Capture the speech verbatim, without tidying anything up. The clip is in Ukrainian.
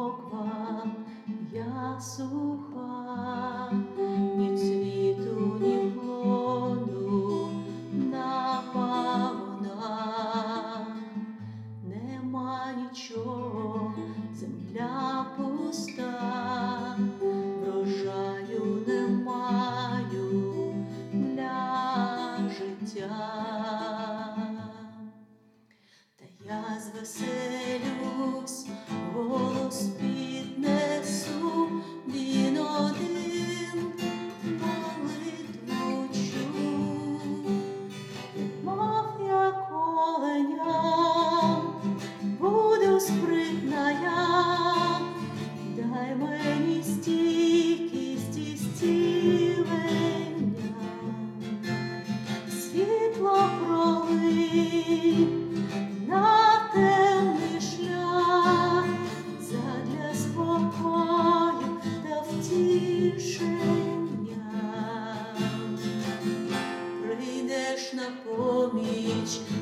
моква, я суха, ні цвіту, ні плоду на пагонах, нема нічого, земля пуста, врожаю не маю для життя. Та я звеселюсь, голос піднесу, він один молитву чув, мов як оленям, буду спритна я, дай мені стійкість і зцілення, світло пролий на темний шлях, задля спокою та втішення. Прийдеш на поміч